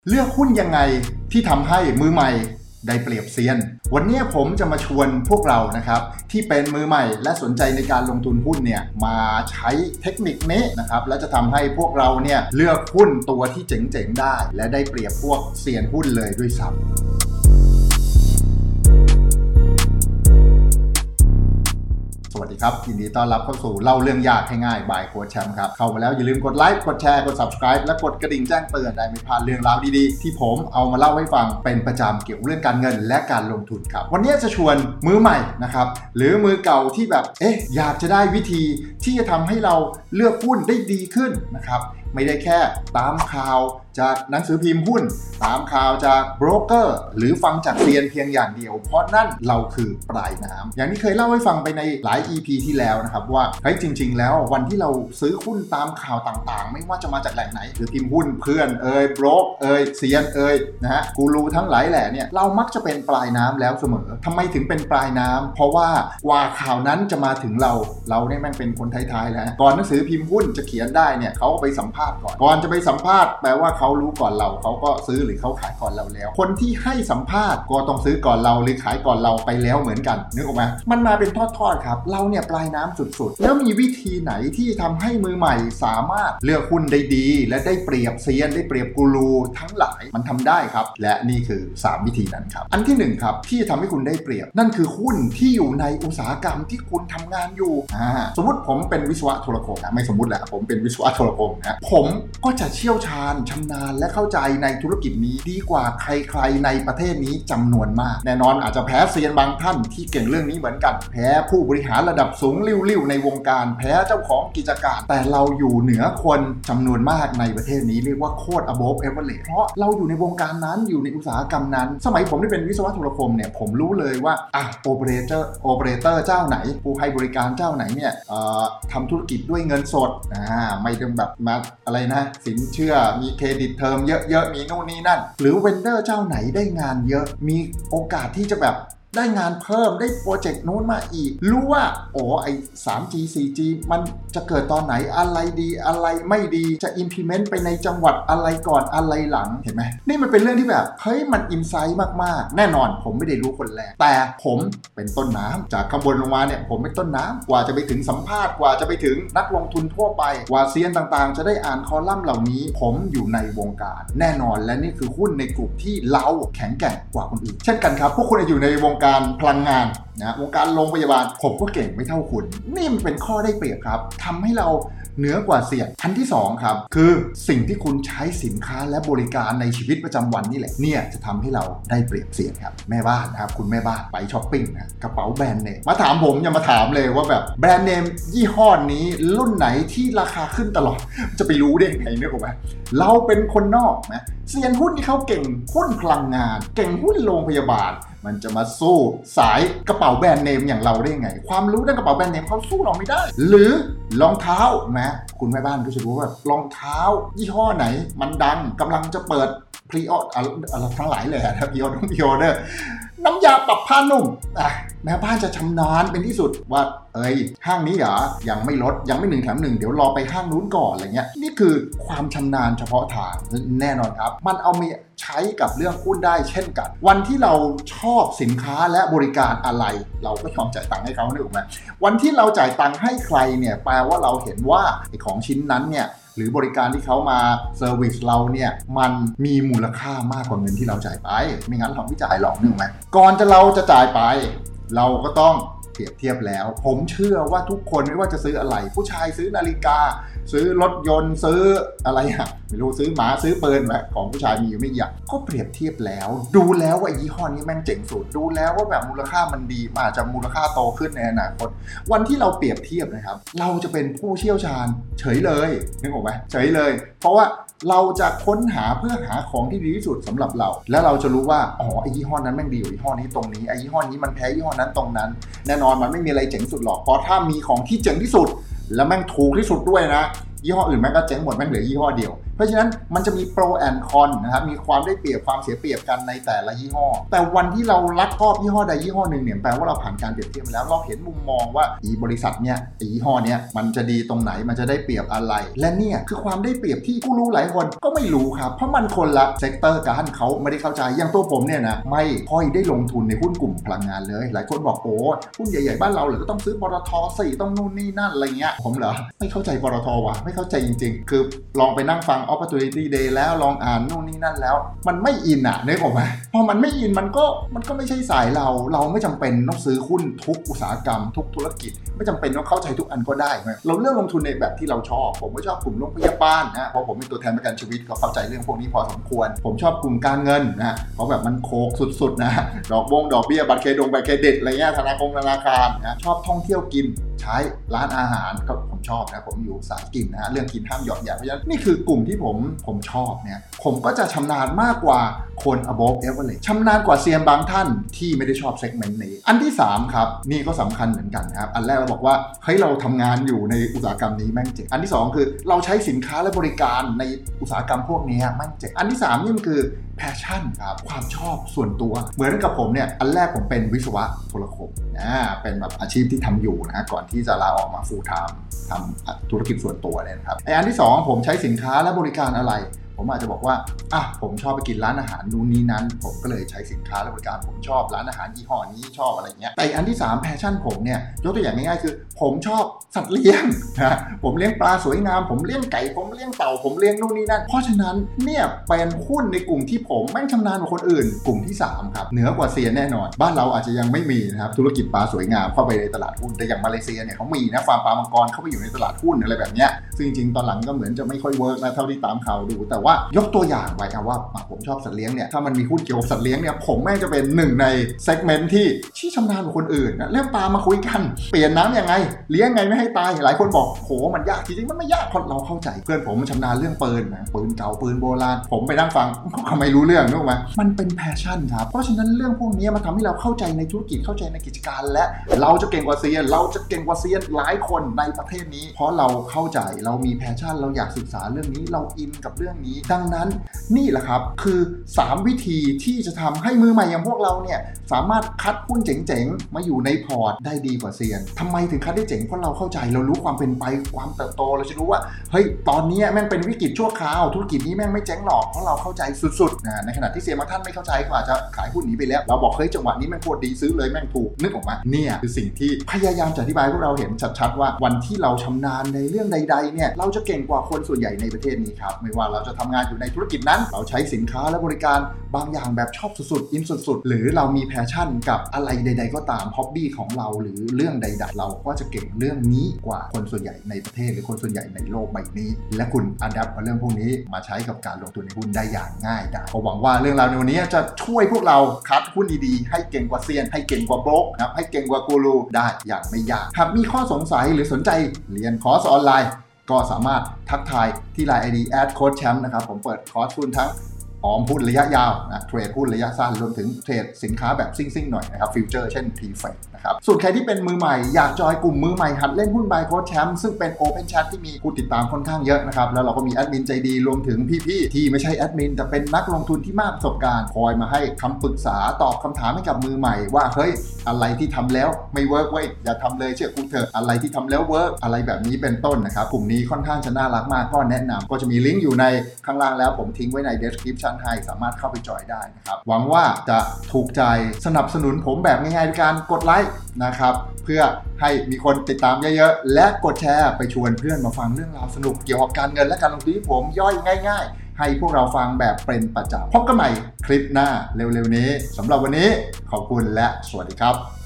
เลือกหุ้นยังไงที่ทำให้มือใหม่ได้เปรียบเซียนวันนี้ผมจะมาชวนพวกเรานะครับที่เป็นมือใหม่และสนใจในการลงทุนหุ้นเนี่ยมาใช้เทคนิคนี้นะครับและจะทำให้พวกเราเนี่ยเลือกหุ้นตัวที่เจ๋งๆได้และได้เปรียบพวกเซียนหุ้นเลยด้วยซ้ำสวัสดีครับยินดีต้อนรับเข้าสู่เล่าเรื่องยากให้ง่ายบายโค้ชแชมป์ครับเข้ามาแล้วอย่าลืมกดไลค์กดแชร์กด Subscribe และกดกระดิ่งแจ้งเตือนได้ไม่พลาดเรื่องราวดีๆที่ผมเอามาเล่าให้ฟังเป็นประจำเกี่ยวกับเรื่องการเงินและการลงทุนครับวันนี้จะชวนมือใหม่นะครับหรือมือเก่าที่แบบอยากจะได้วิธีที่จะทำให้เราเลือกหุ้นได้ดีขึ้นนะครับไม่ได้แค่ตามข่าวจากหนังสือพิมพ์หุ้นตามข่าวจากโบรกเกอร์หรือฟังจากเซียนเพียงอย่างเดียวเพราะนั่นเราคือปลายน้ำอย่างที่เคยเล่าให้ฟังไปในหลาย EP ที่แล้วนะครับว่าจริงๆแล้ววันที่เราซื้อหุ้นตามข่าวต่างๆไม่ว่าจะมาจากแหล่งไหนหรือพิมพ์หุ้นเพื่อนโบรกเซียนนะฮะกูรูทั้งหลายแหล่เนี่ยเรามักจะเป็นปลายน้ำแล้วเสมอทำไมถึงเป็นปลายน้ำเพราะว่ากว่าข่าวนั้นจะมาถึงเราเนี่ยแม่งเป็นคนท้ายๆแล้วก่อนหนังสือพิมพ์หุ้นจะเขียนได้เนี่ยเขาไปสัมภาษณ์ก่อนจะไปสัมภาษณ์แปลว่าเขารู้ก่อนเราเขาก็ซื้อหรือเขาขายก่อนเราแล้วคนที่ให้สัมภาษณ์ก็ต้องซื้อก่อนเราหรือขายก่อนเราไปแล้วเหมือนกันนึกออกไหมมันมาเป็นทอดๆครับเราเนี่ยปลายน้ำสุดๆแล้วมีวิธีไหนที่ทำให้มือใหม่สามารถเลือกหุ้นได้ดีและได้เปรียบเซียนได้เปรียบกูรูทั้งหลายมันทำได้ครับและนี่คือ3วิธีนั้นครับอันที่1ครับที่ทำให้คุณได้เปรียบนั่นคือหุ้นที่อยู่ในอุตสาหกรรมที่คุณทำงานอยู่สมมติผมเป็นวิศวะโทรคมนะไม่สมมติแหละผมเป็นวิศวะโทรคมนะผมก็จะเชี่ยวชาญชำนาญและเข้าใจในธุรกิจนี้ดีกว่าใครๆในประเทศนี้จำนวนมากแน่นอนอาจจะแพ้เซียนบางท่านที่เก่งเรื่องนี้เหมือนกันแพ้ผู้บริหารระดับสูงริ้วๆในวงการแพ้เจ้าของกิจการแต่เราอยู่เหนือคนจำนวนมากในประเทศนี้เรียกว่าโคตร above average เพราะเราอยู่ในวงการนั้นอยู่ในอุตสาหกรรมนั้นสมัยผมได้เป็นวิศวะโทรคมเนี่ยผมรู้เลยว่าโอเปอเรเตอร์เจ้าไหนผู้ให้บริการเจ้าไหนเนี่ยทำธุรกิจด้วยเงินสดไม่ต้องแบบมาอะไรนะสินเชื่อมีเครดิตเทอมเยอะๆมีนู่นนี่นั่นหรือเวนเดอร์เจ้าไหนได้งานเยอะมีโอกาสที่จะแบบได้งานเพิ่มได้โปรเจกต์นู้นมาอีกรู้ว่าไอ้ 3G 4G มันจะเกิดตอนไหนอะไรดีอะไรไม่ดีจะ implement ไปในจังหวัดอะไรก่อนอะไรหลังเห็นไหมนี่มันเป็นเรื่องที่แบบมันอินไซต์มากๆแน่นอนผมไม่ได้รู้คนแรกแต่ผมเป็นต้นน้ำจากข้างบนลงมาเนี่ยผมเป็นต้นน้ำกว่าจะไปถึงสัมภาษณ์กว่าจะไปถึงนักลงทุนทั่วไปกว่าเซียนต่างๆจะได้อ่านคอลัมน์เหล่านี้ผมอยู่ในวงการแน่นอนและนี่คือหุ้นในกลุ่มที่เราแข็งแกร่งกว่าคนอื่นเช่นกันครับพวกคุณอยู่ในวงการพลังงานนะวงการโรงพยาบาลผมก็เก่งไม่เท่าคุณนี่มันเป็นข้อได้เปรียบครับทำให้เราเหนือกว่าเสี่ยงอันที่2ครับคือสิ่งที่คุณใช้สินค้าและบริการในชีวิตประจำวันนี่แหละเนี่ยจะทำให้เราได้เปรียบเสี่ยงครับแม่บ้านนะครับคุณแม่บ้านไปช้อปปิ้งนะกระเป๋าแบรนด์เนมมาถามผมอย่ามาถามเลยว่าแบบแบรนด์เนมยี่ห้อนี้รุ่นไหนที่ราคาขึ้นตลอดจะไปรู้ได้ไงนึกออกไหมเราเป็นคนนอกนะเซียนหุ้นที่เขาเก่งหุ้นพลังงานเก่งหุ้นโรงพยาบาลมันจะมาสู้สายกระเป๋าแบรนด์เนมอย่างเราได้ไงความรู้ด้านกระเป๋าแบรนด์เนมเขาสู้เราไม่ได้หรือรองเท้านะคุณแม่บ้านก็จะรู้ว่ารองเท้ายี่ห้อไหนมันดังกำลังจะเปิดพรีออร์อะไรทั้งหลายเลยนะพรีออร์เดอร์น้ำยาปรับผ้านุ่มแม่บ้านจะชำนาญเป็นที่สุดว่าห้างนี้เหรอยังไม่ลดยังไม่1 แถม 1เดี๋ยวรอไปห้างนู้นก่อนอะไรเงี้ยนี่คือความชำนาญเฉพาะทางแน่นอนครับมันเอามาใช้กับเรื่องหุ้นได้เช่นกันวันที่เราชอบสินค้าและบริการอะไรเราก็ยอมจ่ายตังค์ให้เขาถูกไหมวันที่เราจ่ายตังค์ให้ใครเนี่ยแปลว่าเราเห็นว่าไอ้ของชิ้นนั้นเนี่ยหรือบริการที่เขามาเซอร์วิสเราเนี่ยมันมีมูลค่ามากกว่าเงินที่เราจ่ายไปไม่งั้นเราไม่จ่ายหรอกนึกไหมก่อนเราจะจ่ายไปเราก็ต้องเปรียบเทียบแล้วผมเชื่อว่าทุกคนไม่ว่าจะซื้ออะไรผู้ชายซื้อนาฬิกาซื้อรถยนต์ซื้ออะไรไม่รู้ซื้อหมาซื้อปืนแบบของผู้ชายมีอยู่ไม่อย่างก็เปรียบเทียบแล้วดูแล้วว่ายี่ห้อนี้แม่งเจ๋งสุดดูแล้วว่าแบบมูลค่ามันดีอาจจะมูลค่าโตขึ้นในอนาคตวันที่เราเปรียบเทียบนะครับเราจะเป็นผู้เชี่ยวชาญเฉยเลยนึกออกไหมเฉยเลยเพราะว่าเราจะค้นหาเพื่อหาของที่ดีที่สุดสำหรับเราและเราจะรู้ว่าไอ้ยี่ห้อนั้นแม่งดีกว่ายี่ห้อนี้ตรงนี้ไอ้ยี่ห้อนี้มันแพ้ยี่ห้อนั้นตรงนั้นแน่นอนมันไม่มีอะไรเจ๋งสุดหรอกเพราะถ้ามีของที่เจ๋งที่สุดแล้วแม่งถูกที่สุดด้วยนะยี่ห้ออื่นแม่งก็เจ๊งหมดแม่งเหลือยี่ห้อเดียวเพราะฉะนั้นมันจะมีโปรแอนด์คอนนะครับมีความได้เปรียบความเสียเปรียบกันในแต่ละยี่ห้อแต่วันที่เรารักชอบยี่ห้อใดยี่ห้อหนึ่งเนี่ยแปลว่าเราผ่านการเปรียบเทียบมาแล้วเราเห็นมุมมองว่าบริษัทเนี่ยยี่ห้อเนี้ยมันจะดีตรงไหนมันจะได้เปรียบอะไรและเนี่ยคือความได้เปรียบที่ผู้รู้หลายคนก็ไม่รู้ครับเพราะมันคนละเซกเตอร์กันเขาไม่ได้เข้าใจอย่างตัวผมเนี่ยนะไม่ค่อยได้ลงทุนในหุ้นกลุ่มพลังงานเลยหลายคนบอกโอ้หุ้นใหญ่ๆบ้านเราเหรอก็ต้องซื้อปตท.สิต้องนู่นนี่นั่นอะไรเงี้ยผมเหรอไม่เข้าใจปตท.ว่ะไม่เข้าใจจริงๆคือลองไปนั่งฟัง Opportunity Day แล้วลองอ่านนู่นนี่นั่นแล้วมันไม่อินอ่ะนึกออกไหมพอมันไม่อินมันก็ไม่ใช่สายเราไม่จำเป็นต้องซื้อหุ้นทุกอุตสาหกรรมทุกธุรกิจไม่จำเป็นต้องเข้าใจทุกอันก็ได้เราเลือกลงทุนในแบบที่เราชอบผมก็ชอบกลุ่มโรงพยาบาลนะเพราะผมเป็นตัวแทนประกันชีวิตก็เข้าใจเรื่องพวกนี้พอสมควรผมชอบกลุ่มการเงินนะเพราะแบบมันโคกสุดๆนะดอกเบี้ยบัตรเครดิตอะไรเงี้ยธนาคารนะชอบท่องเที่ยวกินใช้ร้านอาหารก็ผมชอบนะผมอยู่สายกินนะเรื่องกินห้ามหยอดอย่าเพราะฉะนั้นนี่คือกลุ่มที่ผมชอบเนี่ยผมก็จะชำนาญมากกว่าคน above average ชำนาญกว่าเซียนบางท่านที่ไม่ได้ชอบเซกเมนต์นี้อันที่3ครับนี่ก็สำคัญเหมือนกันนะครับอันแรกเราบอกว่าเฮ้ยเราทำงานอยู่ในอุตสาหกรรมนี้แม่งเจ๋งอันที่2คือเราใช้สินค้าและบริการในอุตสาหกรรมพวกนี้แม่งเจ๋งอันที่3นี่มันคือpassion ครับความชอบส่วนตัวเหมือนกับผมเนี่ยอันแรกผมเป็นวิศวะโทรคมเป็นแบบอาชีพที่ทำอยู่นะก่อนที่จะลาออกมา full time ทำธุรกิจส่วนตัวเนี่ยนะครับอันที่2ผมใช้สินค้าและบริการอะไรผมอาจจะบอกว่าผมชอบไปกินร้านอาหารนู่นนี่นั้นผมก็เลยใช้สินค้าและบริการผมชอบร้านอาหารยี่ห้อนี้ชอบอะไรเงี้ยแต่อันที่3แพชชั่นผมเนี่ยยกตัวอย่างง่ายๆคือผมชอบสัตว์เลี้ยงนะผมเลี้ยงปลาสวยงามผมเลี้ยงไก่ผมเลี้ยงเต่าผมเลี้ยงนู่นนี่นั่นเพราะฉะนั้นเนี่ยเป็นหุ้นในกลุ่มที่ผมแม่งชำนาญกว่าคนอื่นกลุ่มที่3ครับเหนือกว่าเซียนแน่นอนบ้านเราอาจจะยังไม่มีนะครับธุรกิจปลาสวยงามเข้าไปในตลาดหุ้นแต่อย่างมาเลเซียเนี่ยเขามีนะฟาร์มปลามังกรเข้าไปอยู่ในตลาดหุ้นอะไรแบบเนี้ยซึ่งจริงๆตอนหลังก็เหมือนจะไม่ค่อยเวิร์กนะเท่าที่ตามข่าวดูแต่ว่ายกตัวอย่างไว้ว่าผมชอบสัตว์เลี้ยงเนี่ยถ้ามันมีหุ้นเกี่ยวกับสัตว์เลี้ยงเนี่ยผมแม่งจะเป็นหนึ่งในเซกเมนต์ที่ชำนาญกว่าคนอื่นนะเรื่องปลามาคุยกันเปลี่ยนน้ำยังไงเลี้ยงไงไม่ให้ตายหลายคนบอกโหมันยากจริงๆมันไม่ยากเพราะเราเข้าใจเพื่อนผมมันชำนาญเรื่องปืนนะปืนเก่าปืนโบราณผมไปนั่งฟังเขาไม่รู้เรื่องนึกไหมมันเป็นแพชชั่นครับเพราะฉะนั้นเรื่องพวกนี้มันทำให้เราเข้าใจในธุรกิจเข้าใจในกิจการและเราจะเก่งกว่าเซียนหลายคนในประเทศนี้เพราะเราเข้าใจเรามีแพชชั่นเราอยากศึกษาเรื่องนี้เราอินกับเรื่องนี้ดังนั้นนี่แหละครับคือ3วิธีที่จะทำให้มือใหม่อย่างพวกเราเนี่ยสามารถคัดหุ้นเจ๋งๆมาอยู่ในพอร์ตได้ดีกว่าเซียนทำไมถึงคัดได้เจ๋งเพราะเราเข้าใจเรารู้ความเป็นไปความเติบโตเราจะรู้ว่าเฮ้ยตอนนี้แม่งเป็นวิกฤตชั่วคราวธุรกิจนี้แม่งไม่เจ๊งหรอกเพราะเราเข้าใจสุดๆนะในขณะที่เซียนบางท่านไม่เข้าใจก็อาจจะขายหุ้นนี้ไปแล้วเราบอกเฮ้ยจังหวะนี้แม่งโคตรดีซื้อเลยแม่งถูกนึกออกมาเนี่ยคือสิ่งที่พยายามจะอธิบายพวกเราเห็นชัดๆว่าวันที่เราชำนาญในเรื่องใดๆเนี่ยเราจะเก่งกว่าคนส่วนใหญ่ในประเทศนี้ครับไม่ว่าเราจะทำงานอยู่ในธุรกิจนั้นเราใช้สินค้าและบริการบางอย่างแบบชอบสุดๆอินสุดๆหรือเรามีแพชชั่นกับอะไรใดๆก็ตามฮ็อบบี้ของเราหรือเรื่องใดๆเราก็จะเก่งเรื่องนี้กว่าคนส่วนใหญ่ในประเทศหรือคนส่วนใหญ่ในโลกใบนี้และคุณอัดแอปเรื่องพวกนี้มาใช้กับการลงทุนในหุ้นได้อย่างง่ายดายก็หวังว่าเรื่องราวในวันนี้จะช่วยพวกเราคัดหุ้นดีๆให้เก่งกว่าเซียนให้เก่งกว่าโบรกนะครับให้เก่งกว่ากูรูได้อย่างไม่ยากหากมีข้อสงสัยหรือสนใจเรียนคอร์สออนไลน์ก็สามารถทักทายที่ LINE ID @coachchamp นะครับผมเปิดคอร์สหุ้นทั้งออมหุ้นระยะยาวนะเทรดหุ้นระยะสั้นรวมถึงเทรดสินค้าแบบซิ่งๆหน่อยนะครับฟิวเจอร์เช่น T-FX นะครับส่วนใครที่เป็นมือใหม่อยากจอยกลุ่มมือใหม่หัดเล่นหุ้น by Coach Champ ซึ่งเป็น Open Chat ที่มีผู้ติดตามค่อนข้างเยอะนะครับแล้วเราก็มีแอดมินใจดีรวมถึงพี่ๆที่ไม่ใช่แอดมินแต่เป็นนักลงทุนที่มากประสบการณ์คอยมาให้คำปรึกษาตอบคำถามให้กับมือใหม่ว่าเฮ้ยอะไรที่ทำแล้วไม่เวิร์กเว้ยอย่าทำเลยเชื่อกูเถอะอะไรที่ทำแล้วเวิร์กอะไรแบบนี้เป็นต้นนะครับกลุ่มนี้ค่อนข้างจะน่ารักมากก็แนะนำก็จะมีลิงก์อยู่ในข้างล่างแล้วผมทิ้งไว้ใน description ให้สามารถเข้าไปจอยได้นะครับหวังว่าจะถูกใจสนับสนุนผมแบบง่ายๆด้วยการกดไลค์นะครับเพื่อให้มีคนติดตามเยอะๆและกดแชร์ไปชวนเพื่อนมาฟังเรื่องราวสนุกเกี่ยวกับการเงินและการลงทุนที่ผมย่อยง่ายๆให้พวกเราฟังแบบเป็นประจำพบกันใหม่คลิปหน้าเร็วๆนี้สำหรับวันนี้ขอบคุณและสวัสดีครับ